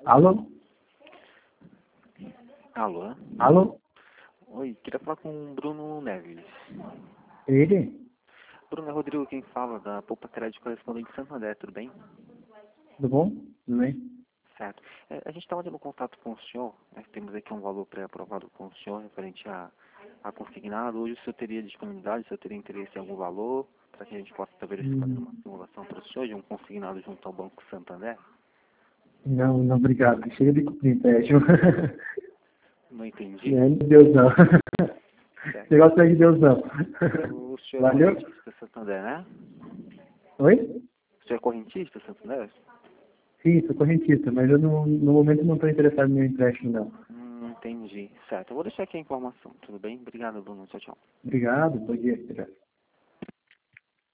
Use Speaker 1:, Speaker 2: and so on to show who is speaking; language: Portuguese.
Speaker 1: Alô?
Speaker 2: Alô?
Speaker 1: Alô?
Speaker 2: Oi, queria falar com o Bruno Neves.
Speaker 1: Ele?
Speaker 2: Bruno, é Rodrigo quem fala, da Poupa Crédito Correspondente Santander, tudo bem?
Speaker 1: Tudo bom? Tudo bem?
Speaker 2: Certo. A gente estava tendo contato com o senhor, né? Temos aqui um valor pré-aprovado com o senhor referente a consignado. Hoje o senhor teria disponibilidade, o senhor teria interesse em algum valor, para que a gente possa estar verificando uma simulação para o senhor de um consignado junto ao Banco Santander?
Speaker 1: Não, não, obrigado. Chega de cumprir empréstimo.
Speaker 2: Não entendi.
Speaker 1: Não é de Deus, não.
Speaker 2: Certo.
Speaker 1: Negócio não é de Deus, não.
Speaker 2: O senhor é
Speaker 1: Valeu?
Speaker 2: correntista Santander, né?
Speaker 1: Oi?
Speaker 2: O senhor é correntista Santander?
Speaker 1: Sim, sou correntista, mas eu no momento não estou interessado no meu empréstimo, não.
Speaker 2: Entendi. Certo. Eu vou deixar aqui a informação, tudo bem? Obrigado, Bruno. Tchau, tchau.
Speaker 1: Obrigado, bom dia.